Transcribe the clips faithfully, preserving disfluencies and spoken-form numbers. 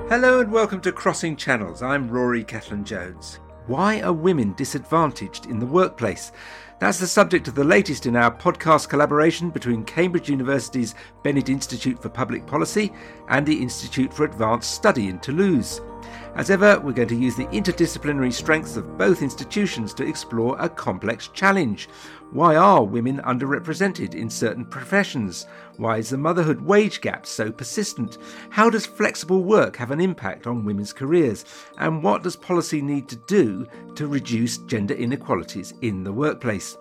Hello and welcome to Crossing Channels. I'm Rory Kethlin-Jones. Why are women disadvantaged in the workplace? That's the subject of the latest in our podcast collaboration between Cambridge University's Bennett Institute for Public Policy and the Institute for Advanced Study in Toulouse. As ever, we're going to use the interdisciplinary strengths of both institutions to explore a complex challenge. Why are women underrepresented in certain professions? Why is the motherhood wage gap so persistent? How does flexible work have an impact on women's careers? And what does policy need to do to reduce gender inequalities in the workplace?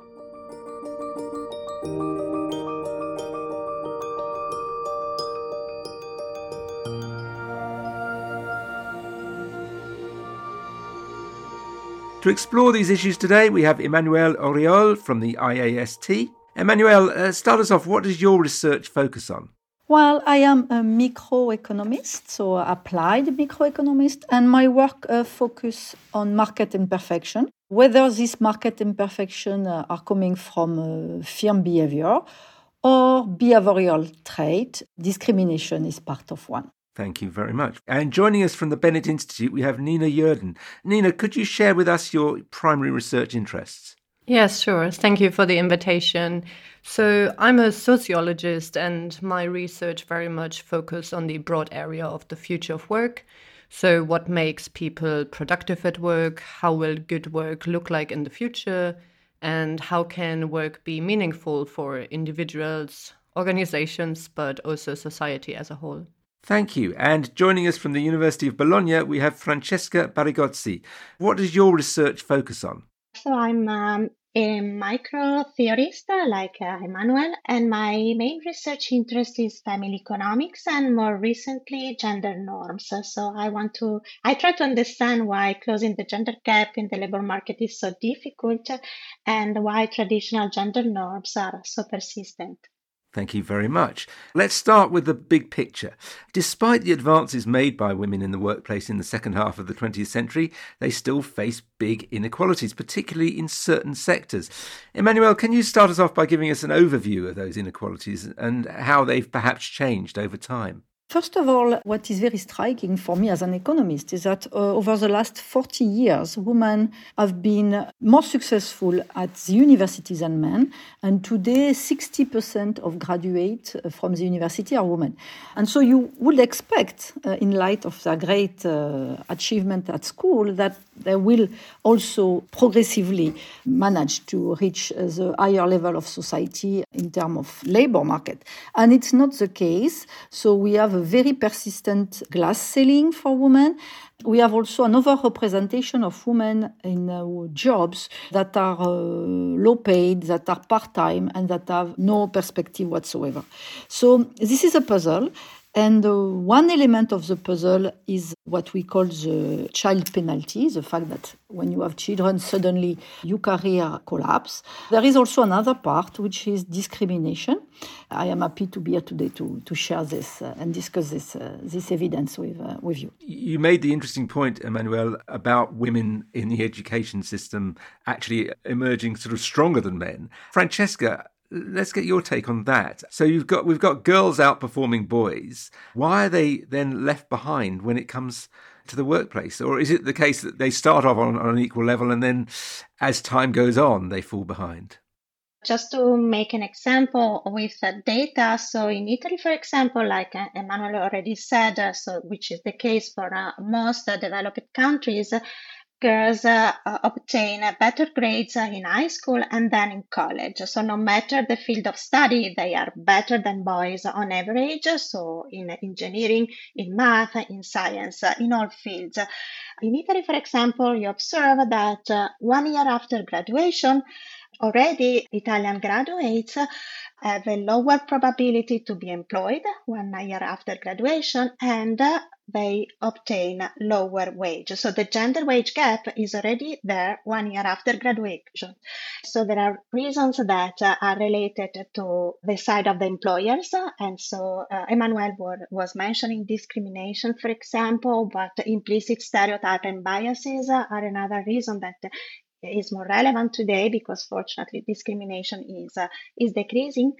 To explore these issues today, we have Emmanuelle Auriol from the I A S T. Emmanuelle, uh, start us off. What does your research focus on? Well, I am a microeconomist, so applied microeconomist, and my work uh, focus on market imperfection. Whether these market imperfection uh, are coming from uh, firm behavior or behavioral trait, discrimination is part of one. Thank you very much. And joining us from the Bennett Institute, we have Nina Yerden. Nina, could you share with us your primary research interests? Yes, sure. Thank you for the invitation. So I'm a sociologist and my research very much focuses on the broad area of the future of work. So what makes people productive at work? How will good work look like in the future? And how can work be meaningful for individuals, organizations, but also society as a whole? Thank you. And joining us from the University of Bologna, we have Francesca Barigozzi. What does your research focus on? So I'm um, a micro theorist like uh, Emmanuelle, and my main research interest is family economics and more recently gender norms. So I want to, I try to understand why closing the gender gap in the labor market is so difficult and why traditional gender norms are so persistent. Thank you very much. Let's start with the big picture. Despite the advances made by women in the workplace in the second half of the twentieth century, they still face big inequalities, particularly in certain sectors. Emmanuelle, can you start us off by giving us an overview of those inequalities and how they've perhaps changed over time? First of all, what is very striking for me as an economist is that uh, over the last forty years, women have been more successful at the university than men. And today, sixty percent of graduates from the university are women. And so you would expect, uh, in light of their great uh, achievement at school, that they will also progressively manage to reach uh, the higher level of society in terms of labor market. And it's not the case. So we have a very persistent glass ceiling for women. We have also an overrepresentation of women in uh, jobs that are uh, low paid, that are part-time, and that have no perspective whatsoever. So this is a puzzle. And uh, one element of the puzzle is what we call the child penalty, the fact that when you have children, suddenly your career collapses. There is also another part, which is discrimination. I am happy to be here today to, to share this uh, and discuss this uh, this evidence with uh, with you. You made the interesting point, Emmanuelle, about women in the education system actually emerging sort of stronger than men. Francesca, let's get your take on that. So you've got we've got girls outperforming boys. Why are they then left behind when it comes to the workplace? Or is it the case that they start off on, on an equal level and then as time goes on, they fall behind? Just to make an example with uh, data, so in Italy, for example, like uh, Emmanuelle already said, uh, so which is the case for uh, most uh, developed countries, girls uh, uh, obtain uh, better grades uh, in high school and then in college. So no matter the field of study, they are better than boys on average. So in engineering, in math, in science, uh, in all fields. In Italy, for example, you observe that uh, one year after graduation, already Italian graduates have a lower probability to be employed one year after graduation, and uh, they obtain lower wage. So the gender wage gap is already there one year after graduation. So there are reasons that uh, are related to the side of the employers. And so uh, Emmanuelle was mentioning discrimination, for example, but implicit stereotype and biases are another reason that is more relevant today, because fortunately discrimination is uh, is decreasing.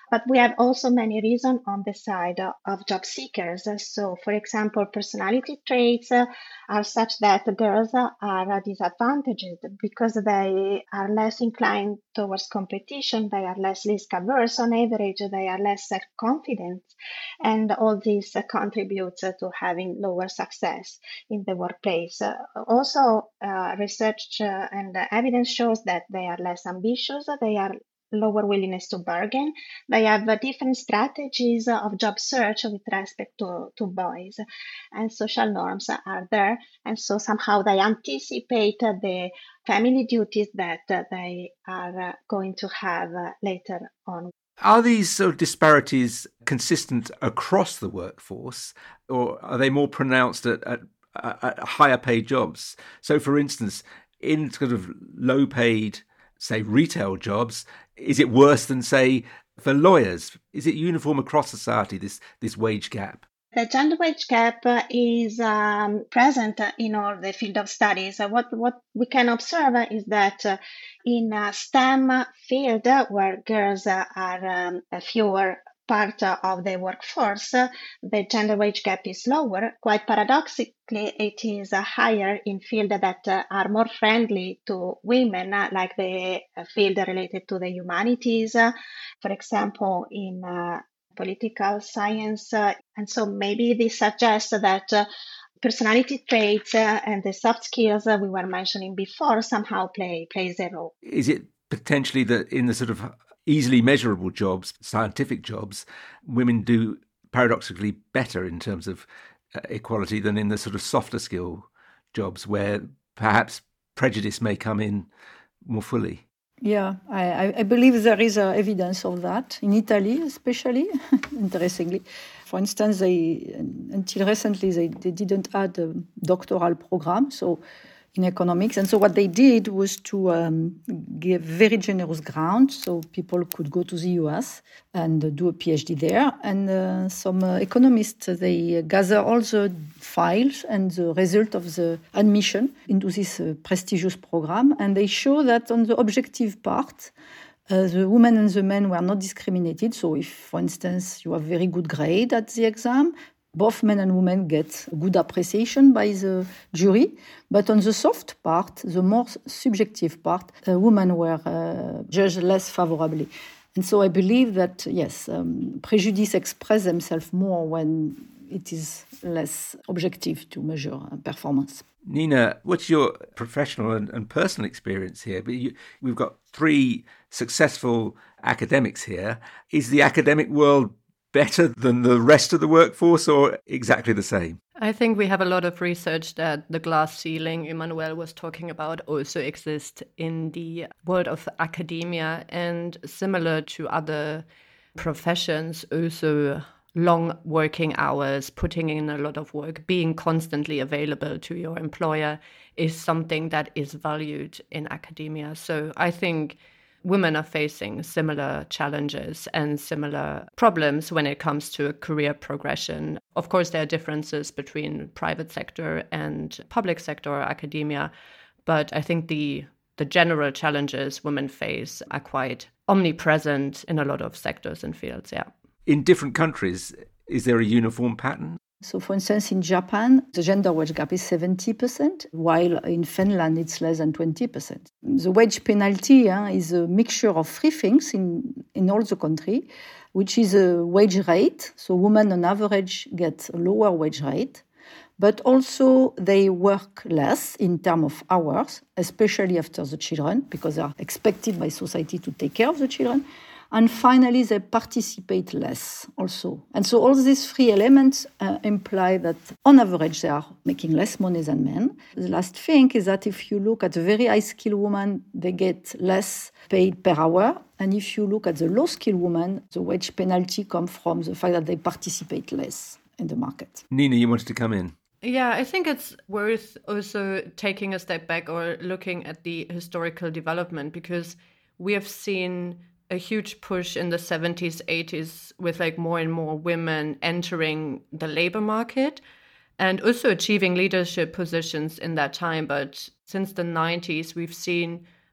But we have also many reasons on the side of job seekers. So, for example, personality traits are such that girls are disadvantaged because they are less inclined towards competition, they are less risk averse on average, they are less self-confident, and all this contributes to having lower success in the workplace. Also, uh, research and evidence shows that they are less ambitious, they are lower willingness to bargain. They have uh, different strategies of job search with respect to, to boys, and social norms are there. And so somehow they anticipate uh, the family duties that uh, they are uh, going to have uh, later on. Are these sort of disparities consistent across the workforce, or are they more pronounced at, at, at higher paid jobs? So, for instance, in sort of low paid, say, retail jobs, is it worse than, say, for lawyers? Is it uniform across society, this this wage gap? The gender wage gap is um, present in all the field of studies. Uh, what, what we can observe is that uh, in a STEM field uh, where girls uh, are um, fewer part of the workforce, uh, the gender wage gap is lower. Quite paradoxically, it is uh, higher in fields that uh, are more friendly to women, uh, like the uh, field related to the humanities, uh, for example, in uh, political science. Uh, and so maybe this suggests that uh, personality traits uh, and the soft skills uh, we were mentioning before somehow play plays a role. Is it potentially that in the sort of easily measurable jobs, scientific jobs, women do paradoxically better in terms of uh, equality than in the sort of softer skill jobs where perhaps prejudice may come in more fully? Yeah, I, I believe there is uh, evidence of that in Italy, especially, interestingly. For instance, they until recently, they, they didn't add a doctoral program, so in economics. And so what they did was to um, give very generous grant so people could go to the U S and uh, do a PhD there. And uh, some uh, economists, they gather all the files and the result of the admission into this uh, prestigious program. And they show that on the objective part, uh, the women and the men were not discriminated. So if, for instance, you have very good grade at the exam, both men and women get good appreciation by the jury. But on the soft part, the more subjective part, uh, women were uh, judged less favorably. And so I believe that, yes, um, prejudice express themselves more when it is less objective to measure uh, performance. Nina, what's your professional and, and personal experience here? But you, we've got three successful academics here. Is the academic world better than the rest of the workforce or exactly the same? I think we have a lot of research that the glass ceiling Emmanuel was talking about also exists in the world of academia, and similar to other professions, also long working hours, putting in a lot of work, being constantly available to your employer is something that is valued in academia. So I think women are facing similar challenges and similar problems when it comes to career progression. Of course, there are differences between private sector and public sector or academia, but I think the the general challenges women face are quite omnipresent in a lot of sectors and fields, yeah. In different countries, is there a uniform pattern? So, for instance, in Japan, the gender wage gap is seventy percent, while in Finland it's less than twenty percent. The wage penalty uh, is a mixture of three things in, in all the country, which is a wage rate. So women on average get a lower wage rate, but also they work less in terms of hours, especially after the children, because they are expected by society to take care of the children. And finally, they participate less also. And so all these three elements uh, imply that on average, they are making less money than men. The last thing is that if you look at the very high-skilled women, they get less paid per hour. And if you look at the low-skilled women, the wage penalty comes from the fact that they participate less in the market. Nina, you wanted to come in. Yeah, I think it's worth also taking a step back or looking at the historical development, because we have seen a huge push in the seventies, eighties with like more and more women entering the labor market and also achieving leadership positions in that time. But since the nineties, we've seen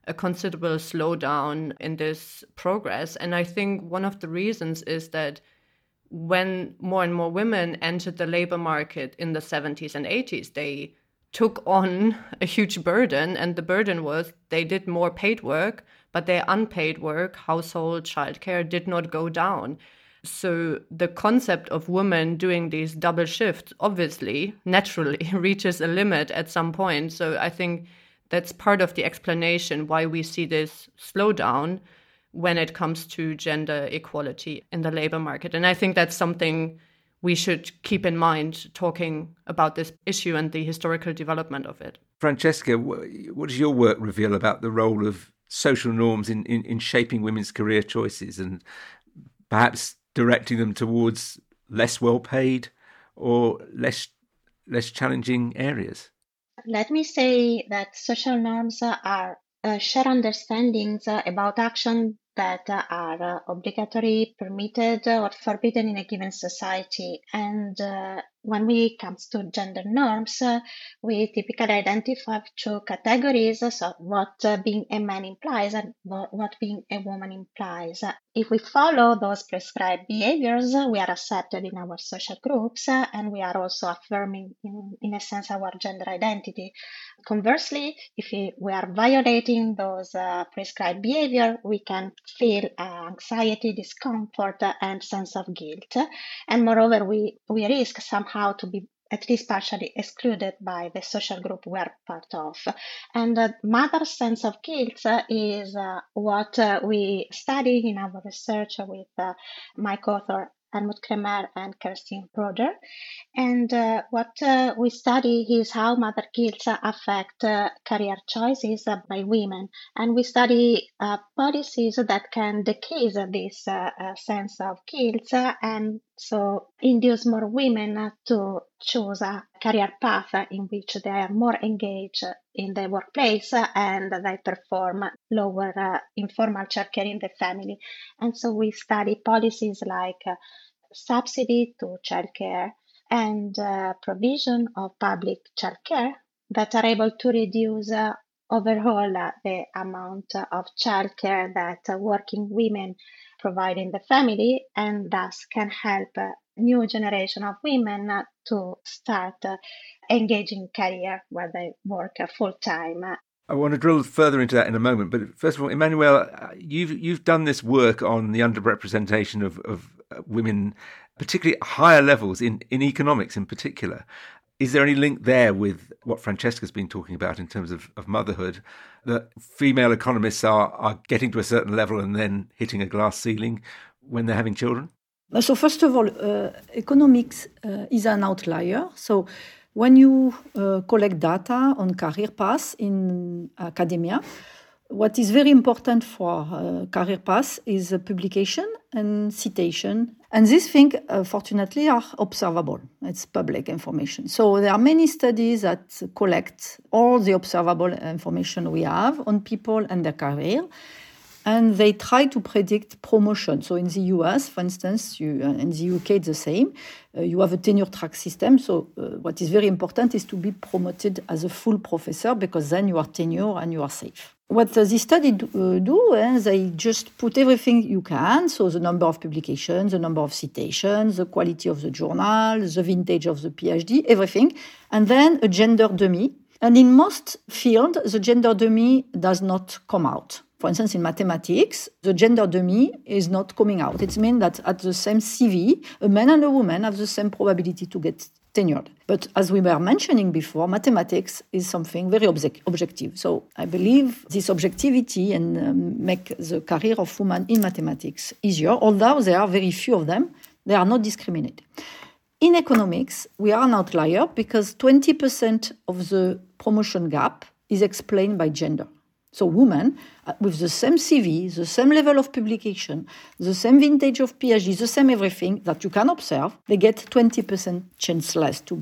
a considerable slowdown in this progress. And I think one of the reasons is that when more and more women entered the labor market in the seventies and eighties, they took on a huge burden. And the burden was they did more paid work, but their unpaid work, household, childcare, did not go down. So the concept of women doing these double shifts obviously, naturally, reaches a limit at some point. So I think that's part of the explanation why we see this slowdown when it comes to gender equality in the labor market. And I think that's something we should keep in mind talking about this issue and the historical development of it. Francesca, what does your work reveal about the role of social norms in, in, in shaping women's career choices and perhaps directing them towards less well-paid or less less challenging areas? Let me say that social norms are uh, shared understandings uh, about action that uh, are uh, obligatory, permitted, or forbidden in a given society. And uh, when we comes to gender norms, uh, we typically identify two categories, so what uh, being a man implies and what, what being a woman implies. Uh, if we follow those prescribed behaviors, uh, we are accepted in our social groups, uh, and we are also affirming, in, in a sense, our gender identity. Conversely, if we, we are violating those uh, prescribed behavior, we can feel uh, anxiety, discomfort, uh, and sense of guilt. And moreover, we, we risk somehow to be at least partially excluded by the social group we are part of. And the mother's sense of guilt uh, is uh, what uh, we study in our research with uh, my co-author Helmut Kremer and Kerstin Broder. And uh, what uh, we study is how mother guilt affect uh, career choices uh, by women. And we study uh, policies that can decrease this uh, uh, sense of guilt uh, and so induce more women to choose a career path in which they are more engaged in the workplace and they perform lower uh, informal childcare in the family. And so we study policies like uh, subsidy to childcare and uh, provision of public childcare that are able to reduce uh, overall uh, the amount of childcare that uh, working women provide in the family, and thus can help a new generation of women uh, to start uh, engaging career where they work uh, full time. I want to drill further into that in a moment, but first of all, Emmanuelle, you've you've done this work on the underrepresentation of, of women, particularly at higher levels in, in economics in particular. Is there any link there with what Francesca's been talking about in terms of, of motherhood, that female economists are, are getting to a certain level and then hitting a glass ceiling when they're having children? So first of all, uh, economics uh, is an outlier. So when you uh, collect data on career paths in academia, what is very important for uh, career paths is uh, publication and citation. And these things, uh, fortunately, are observable. It's public information. So there are many studies that collect all the observable information we have on people and their career. And they try to predict promotion. So in the U S, for instance, you, uh, in the U K, it's the same. Uh, you have a tenure track system. So uh, what is very important is to be promoted as a full professor, because then you are tenure and you are safe. What uh, this study do, uh, do eh, they just put everything you can. So the number of publications, the number of citations, the quality of the journal, the vintage of the PhD, everything. And then a gender dummy. And in most fields, the gender dummy does not come out. For instance, in mathematics, the gender dummy is not coming out. It means that at the same C V, a man and a woman have the same probability to get tenured. But as we were mentioning before, mathematics is something very object- objective. So I believe this objectivity and um, make the career of women in mathematics easier, although there are very few of them, they are not discriminated. In economics, we are an outlier because twenty percent of the promotion gap is explained by gender. So women, uh, with the same C V, the same level of publication, the same vintage of PhD, the same everything that you can observe, they get twenty percent chance less to be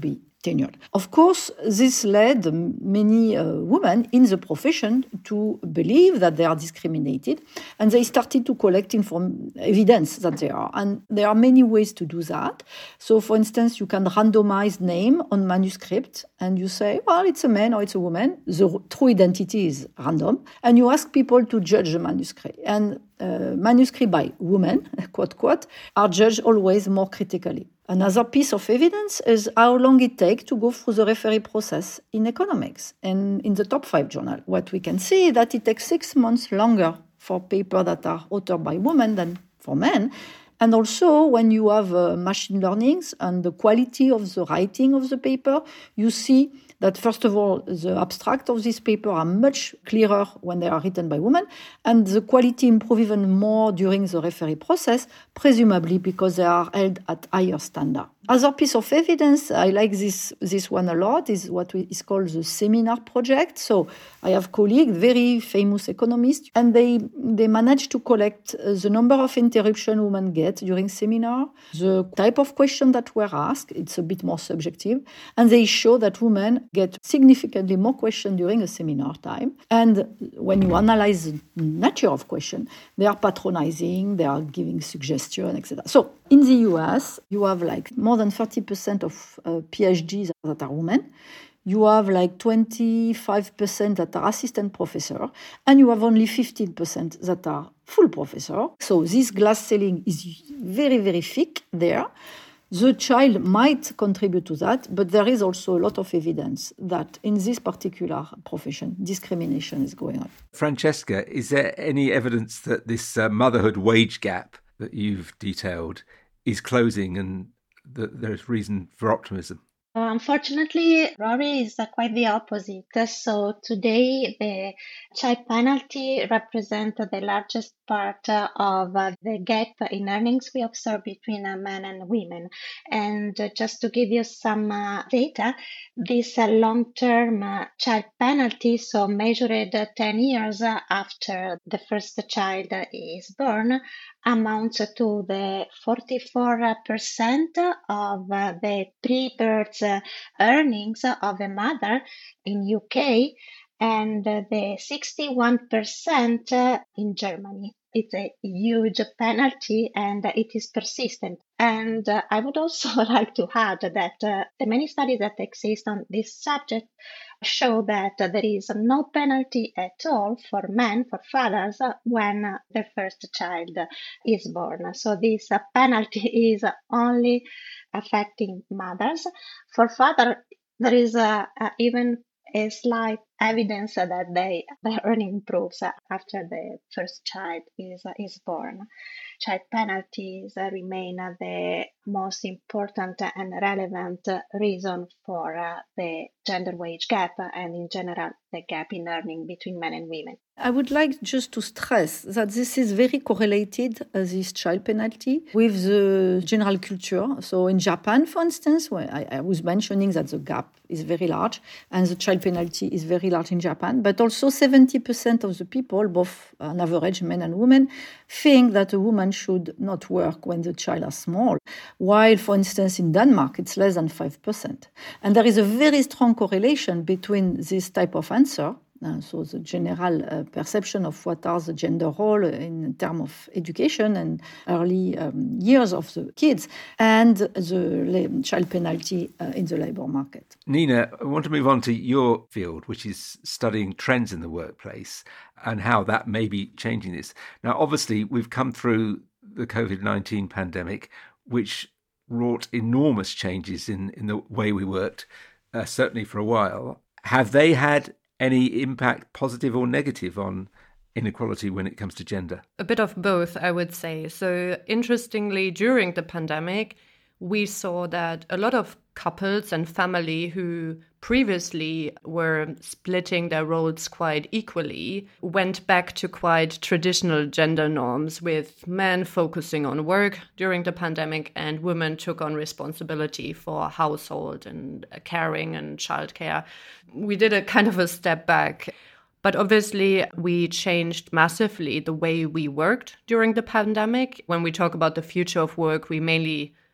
tenured. Of course, this led many uh, women in the profession to believe that they are discriminated, and they started to collect inform- evidence that they are. And there are many ways to do that. So, for instance, you can randomize name on manuscript, and you say, well, it's a man or it's a woman. The true identity is random. And you ask people to judge the manuscript. And uh, manuscript by women, quote, quote, are judged always more critically. Another piece of evidence is how long it takes to go through the referee process in economics. And in the top five journal, what we can see is that it takes six months longer for papers that are authored by women than for men. And also, when you have uh, machine learnings and the quality of the writing of the paper, you see that, first of all, the abstract of this paper are much clearer when they are written by women, and the quality improves even more during the referee process, presumably because they are held at higher standard. Other piece of evidence, I like this this one a lot, is what we, is called the seminar project. So I have colleagues, very famous economists, and they they managed to collect uh, the number of interruptions women get during seminar, the type of question that were asked, it's a bit more subjective, and they show that women get significantly more questions during a seminar time. And when you analyze the nature of question, they are patronizing, they are giving suggestions, et cetera. So in the U S, you have like more than thirty percent of uh, PhDs that are women. You have like twenty-five percent that are assistant professor, and you have only fifteen percent that are full professor. So this glass ceiling is very, very thick there. The child might contribute to that, but there is also a lot of evidence that in this particular profession, discrimination is going on. Francesca, is there any evidence that this uh, motherhood wage gap that you've detailed is closing and that there's reason for optimism? Uh, unfortunately, Rory, is uh, quite the opposite. So today, the child penalty represents the largest part uh, of uh, the gap in earnings we observe between uh, men and women. And uh, just to give you some uh, data, this uh, long-term uh, child penalty, so measured uh, ten years uh, after the first child uh, is born, amounts to the forty-four percent of uh, the pre-birth uh, earnings of a mother in U K and uh, the sixty-one percent uh, in Germany. It's a huge penalty and it is persistent. And uh, I would also like to add that uh, the many studies that exist on this subject show that uh, there is no penalty at all for men, for fathers, uh, when uh, their first child is born. So this uh, penalty is only affecting mothers. For father, there is uh, uh, even a slight evidence that they, their earning improves after the first child is uh, is born. Child penalties uh, remain uh, the most important and relevant uh, reason for uh, the gender wage gap uh, and in general the gap in earning between men and women. I would like just to stress that this is very correlated, uh, this child penalty, with the general culture. So in Japan, for instance, where I, I was mentioning that the gap is very large and the child penalty is very large in Japan, but also seventy percent of the people, both on average men and women, think that a woman should not work when the child is small, while, for instance, in Denmark, it's less than five percent. And there is a very strong correlation between this type of answer, Uh, so the general uh, perception of what are the gender role in terms of education and early um, years of the kids, and the la- child penalty uh, in the labor market. Nina, I want to move on to your field, which is studying trends in the workplace and how that may be changing this. Now, obviously, we've come through the covid nineteen pandemic, which wrought enormous changes in, in the way we worked, uh, certainly for a while. Have they had any impact, positive or negative, on inequality when it comes to gender? A bit of both, I would say. So interestingly, during the pandemic, we saw that a lot of couples and family who previously were splitting their roles quite equally went back to quite traditional gender norms, with men focusing on work during the pandemic and women took on responsibility for household and caring and childcare. We did a kind of a step back. But obviously, we changed massively the way we worked during the pandemic. When we talk about the future of work, we mainly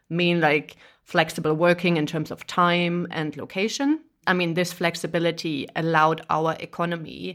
mean like flexible working in terms of time and location. I mean, this flexibility allowed our economy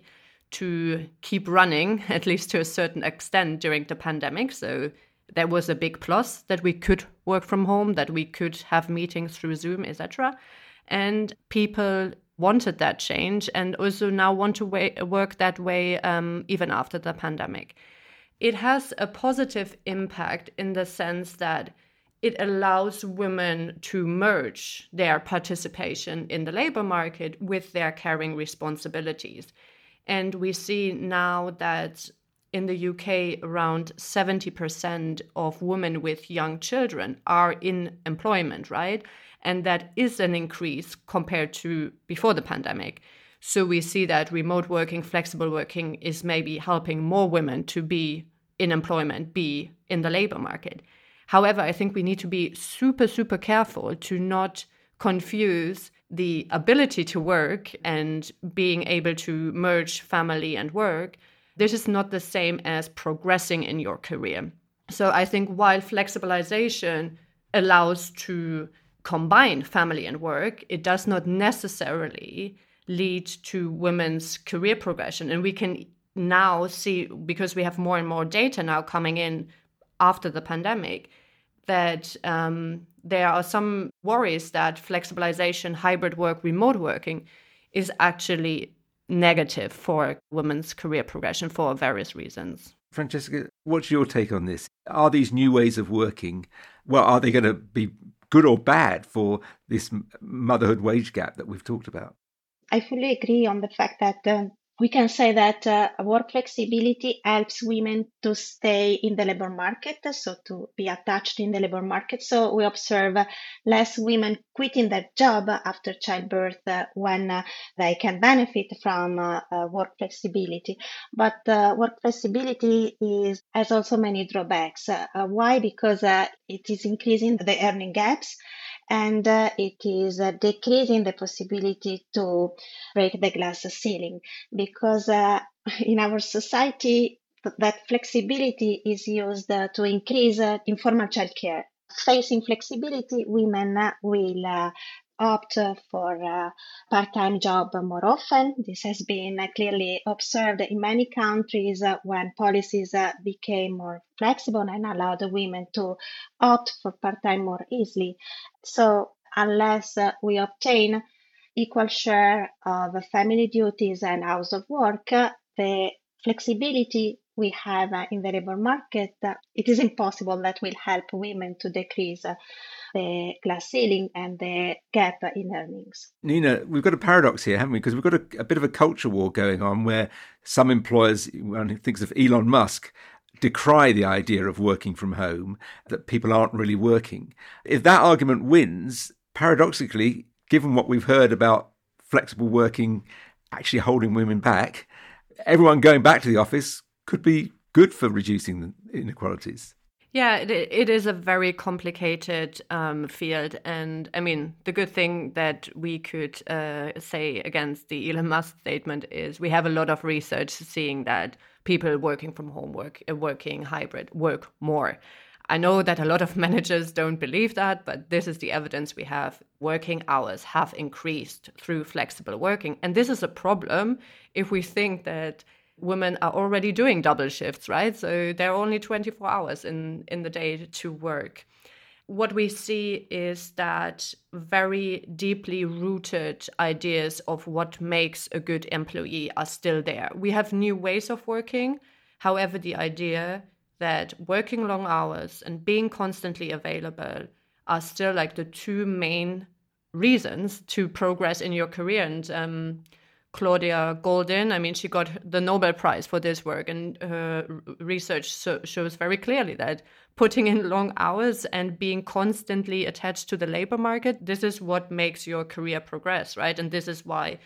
to keep running, at least to a certain extent, during the pandemic. So there was a big plus that we could work from home, that we could have meetings through Zoom, et cetera. And people wanted that change and also now want to way, work that way um, even after the pandemic. It has a positive impact in the sense that it allows women to merge their participation in the labor market with their caring responsibilities. And we see now that in the U K, around seventy percent of women with young children are in employment, right? And that is an increase compared to before the pandemic. So we see that remote working, flexible working is maybe helping more women to be in employment, be in the labor market. However, I think we need to be super, super careful to not confuse the ability to work and being able to merge family and work. This is not the same as progressing in your career. So I think while flexibilization allows to combine family and work, it does not necessarily lead to women's career progression. And we can now see, because we have more and more data now coming in after the pandemic, that um, there are some worries that flexibilization, hybrid work, remote working is actually negative for women's career progression for various reasons. Francesca, what's your take on this? Are these new ways of working, well, are they going to be good or bad for this motherhood wage gap that we've talked about? I fully agree on the fact that uh, we can say that uh, work flexibility helps women to stay in the labor market, so to be attached in the labor market. So we observe uh, less women quitting their job after childbirth uh, when uh, they can benefit from uh, uh, work flexibility. But uh, work flexibility is has also many drawbacks. Uh, uh, why? Because uh, it is increasing the earning gaps, and uh, it is uh, decreasing the possibility to break the glass ceiling, because uh, in our society that flexibility is used uh, to increase uh, informal childcare. Facing flexibility, women uh, will uh, opt for a part-time job more often. This has been uh, clearly observed in many countries uh, when policies uh, became more flexible and allowed women to opt for part-time more easily. So unless uh, we obtain equal share of family duties and hours of work, uh, the flexibility we have uh, in the labor market, uh, it is impossible that will help women to decrease uh, the glass ceiling and the gap in earnings. Nina, we've got a paradox here, haven't we? Because we've got a, a bit of a culture war going on where some employers, one thinks of Elon Musk, decry the idea of working from home, that people aren't really working. If that argument wins, paradoxically, given what we've heard about flexible working actually holding women back, everyone going back to the office could be good for reducing the inequalities. Yeah, it, it is a very complicated um, field. And I mean, the good thing that we could uh, say against the Elon Musk statement is we have a lot of research seeing that people working from home, work, working hybrid, work more. I know that a lot of managers don't believe that, but this is the evidence we have. Working hours have increased through flexible working. And this is a problem if we think that women are already doing double shifts, right? So there are only twenty-four hours in, in the day to work. What we see is that very deeply rooted ideas of what makes a good employee are still there. We have new ways of working. However, the idea that working long hours and being constantly available are still like the two main reasons to progress in your career. And um, Claudia Goldin, I mean, she got the Nobel Prize for this work, and her research so, shows very clearly that putting in long hours and being constantly attached to the labor market, this is what makes your career progress, right? And this is why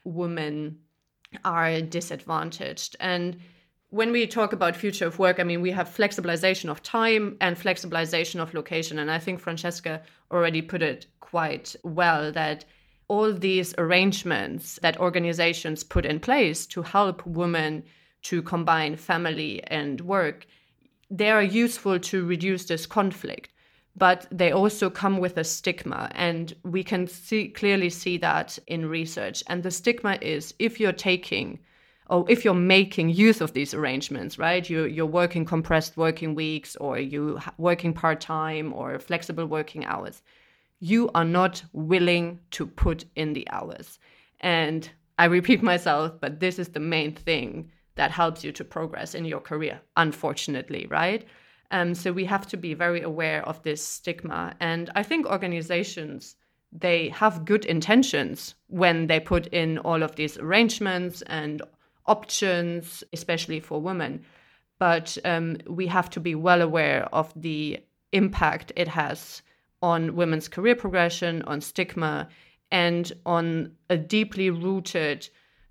women are disadvantaged. And when we talk about future of work, I mean, we have flexibilization of time and flexibilization of location. And I think Francesca already put it quite well, that all these arrangements that organizations put in place to help women to combine family and work, they are useful to reduce this conflict. but they also come with a stigma. And we can see clearly see that in research. And the stigma is if you're taking or if you're making use of these arrangements, right? You're, you're working compressed working weeks, or you working part-time or flexible working hours. You are not willing to put in the hours. And I repeat myself, but this is the main thing that helps you to progress in your career, unfortunately, right? Um, so we have to be very aware of this stigma. And I think organizations, they have good intentions when they put in all of these arrangements and options, especially for women. But um, we have to be well aware of the impact it has on women's career progression, on stigma, and on a deeply rooted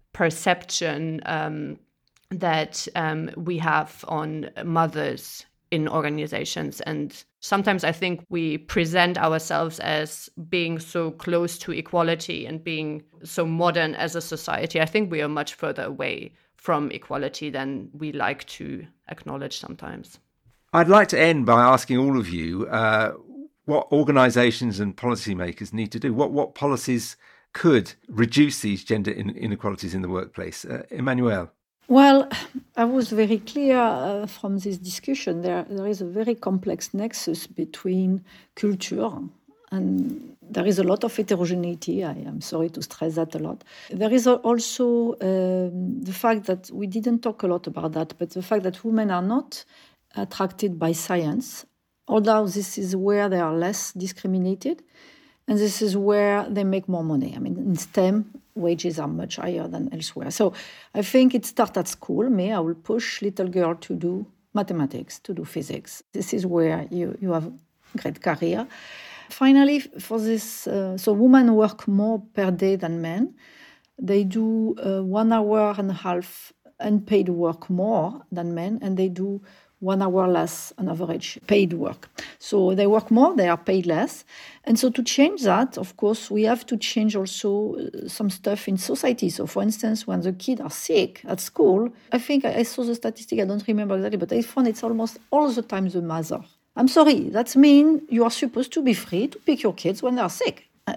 perception um, that um, we have on mothers in organizations. And sometimes I think we present ourselves as being so close to equality and being so modern as a society. I think we are much further away from equality than we like to acknowledge sometimes. I'd like to end by asking all of you uh, what organizations and policymakers need to do. What what policies could reduce these gender in- inequalities in the workplace? Uh, Emmanuelle? Well, I was very clear uh, from this discussion. There, there is a very complex nexus between culture, and there is a lot of heterogeneity. I am sorry to stress that a lot. There is also um, the fact that we didn't talk a lot about that, but the fact that women are not attracted by science, although this is where they are less discriminated, and this is where they make more money. I mean, in STEM, wages are much higher than elsewhere. So I think it starts at school. Me, I will push little girl to do mathematics, to do physics. This is where you, you have great career. Finally, for this, uh, so women work more per day than men. They do uh, one hour and a half unpaid work more than men, and they do one hour less on average paid work. So they work more, they are paid less. And so to change that, of course, we have to change also some stuff in society. So for instance, when the kids are sick at school, I think I saw the statistic, I don't remember exactly, but I found it's almost all the time the mother. I'm sorry, that means you are supposed to be free to pick your kids when they are sick. Uh,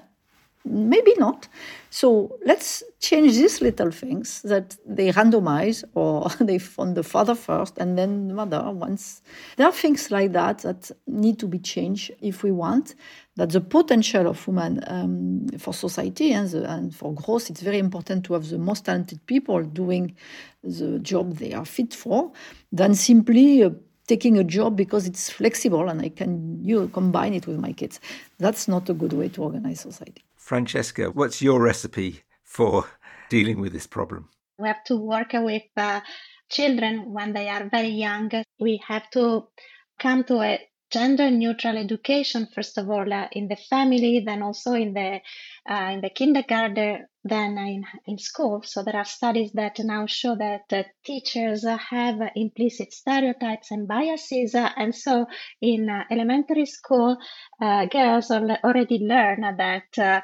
maybe not. So let's change these little things that they randomize, or they found the father first and then the mother once. There are things like that that need to be changed if we want that the potential of women um, for society and, the, and for growth, it's very important to have the most talented people doing the job they are fit for than simply uh, taking a job because it's flexible and I can you know, combine it with my kids. That's not a good way to organize society. Francesca, what's your recipe for dealing with this problem? We have to work with uh, children when they are very young. We have to come to a gender-neutral education, first of all, uh, in the family, then also in the uh, in the kindergarten, then in, in school. So there are studies that now show that uh, teachers uh, have uh, implicit stereotypes and biases. Uh, and so in uh, elementary school, uh, girls al- already learn that uh,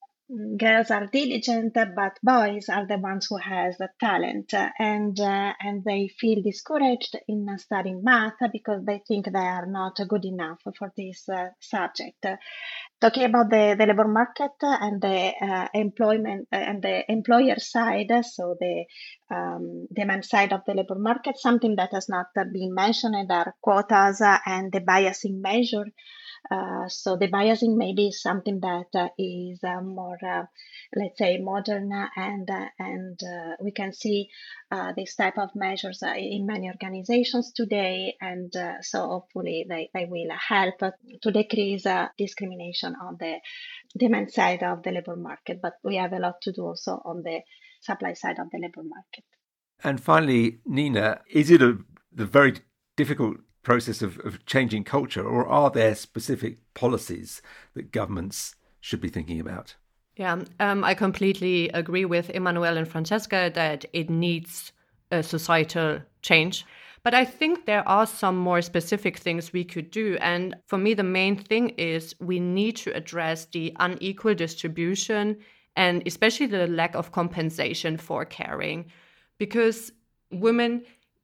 girls are diligent, but boys are the ones who has the talent, uh, and uh, and they feel discouraged in studying math because they think they are not good enough for this uh, subject. Uh, talking about the, the labor market and the uh, employment uh, and the employer side, so the um, demand side of the labor market, something that has not been mentioned are quotas uh, and the biasing measure. Uh, so the biasing maybe is something that uh, is uh, more, uh, let's say, modern, uh, and uh, and uh, we can see uh, this type of measures uh, in many organizations today, and uh, so hopefully they, they will help uh, to decrease uh, discrimination on the demand side of the labor market. But we have a lot to do also on the supply side of the labor market. And finally, Nina, is it a the very difficult process of, of changing culture, or are there specific policies that governments should be thinking about? Yeah, um, I completely agree with Emmanuelle and Francesca that it needs a societal change. But I think there are some more specific things we could do. And for me, the main thing is we need to address the unequal distribution and especially the lack of compensation for caring, because women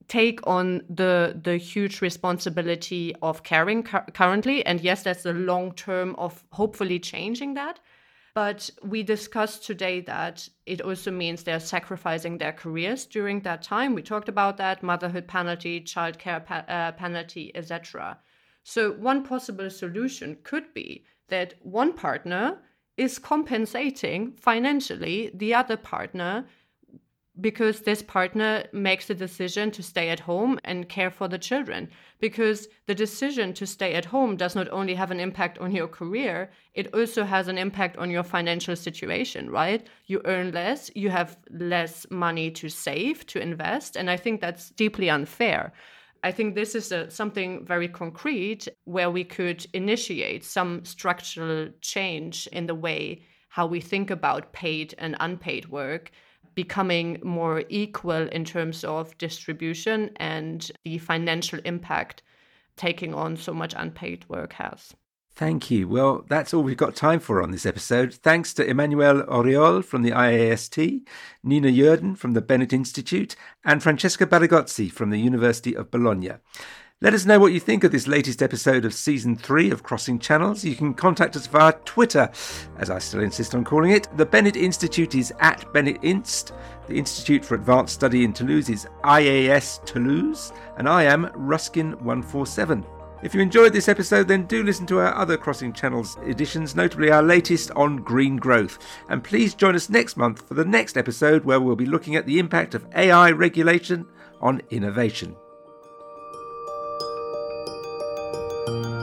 take on the the huge responsibility of caring cu- currently. And yes, that's the long term of hopefully changing that. But we discussed today that it also means they're sacrificing their careers during that time. We talked about that, motherhood penalty, childcare pa- uh, penalty, et cetera. So one possible solution could be that one partner is compensating financially the other partner because this partner makes the decision to stay at home and care for the children. Because the decision to stay at home does not only have an impact on your career, it also has an impact on your financial situation, right? You earn less, you have less money to save, to invest, and I think that's deeply unfair. I think this is a, something very concrete where we could initiate some structural change in the way how we think about paid and unpaid work, becoming more equal in terms of distribution and the financial impact taking on so much unpaid work has. Thank you. Well, that's all we've got time for on this episode. Thanks to Emmanuelle Auriol from the I A S T, Nina Yerden from the Bennett Institute, and Francesca Barigozzi from the University of Bologna. Let us know what you think of this latest episode of Season three of Crossing Channels. You can contact us via Twitter, as I still insist on calling it. The Bennett Institute is at Bennett Inst. The Institute for Advanced Study in Toulouse is I A S Toulouse. And I am Ruskin one four seven. If you enjoyed this episode, then do listen to our other Crossing Channels editions, notably our latest on green growth. And please join us next month for the next episode where we'll be looking at the impact of A I regulation on innovation. Thank you.